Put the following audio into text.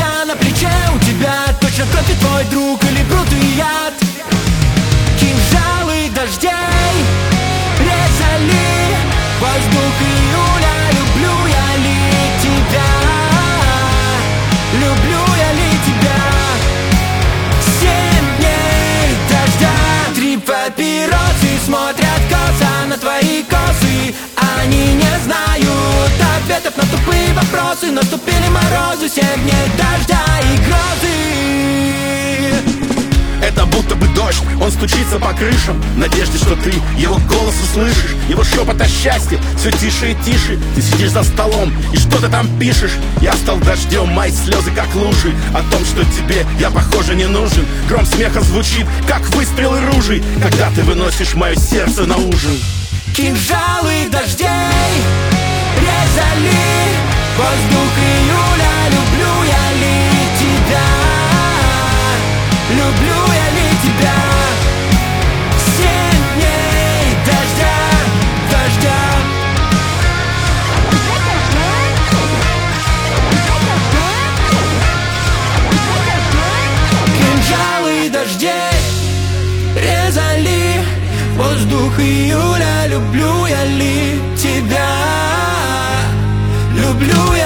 Дождя на плече у тебя точно кровь и твой друг или пруд и яд. Кинжалы дождей резали воздух июля. Люблю я ли тебя? Люблю я ли тебя? 7 дней дождя. 3 папиросы смотрят косо на твои косы. Они не знают ответов на тупые вопросы. Наступили морозы, 7 дней дождя и грозы. Это будто бы дождь, он стучится по крышам в надежде, что ты его голос услышишь. Его шепот о счастье все тише и тише. Ты сидишь за столом и что-то там пишешь. Я стал дождем, мои слезы как лужи. О том, что тебе я, похоже, не нужен. Гром смеха звучит, как выстрелы ружей, когда ты выносишь мое сердце на ужин. Кинжалы дождей резали воздух июля. Люблю я ли тебя? Люблю я ли тебя? 7 дней дождя, дождя. Кинжалы дождей резали воздух июля. Люблю я ли тебя? Люблю я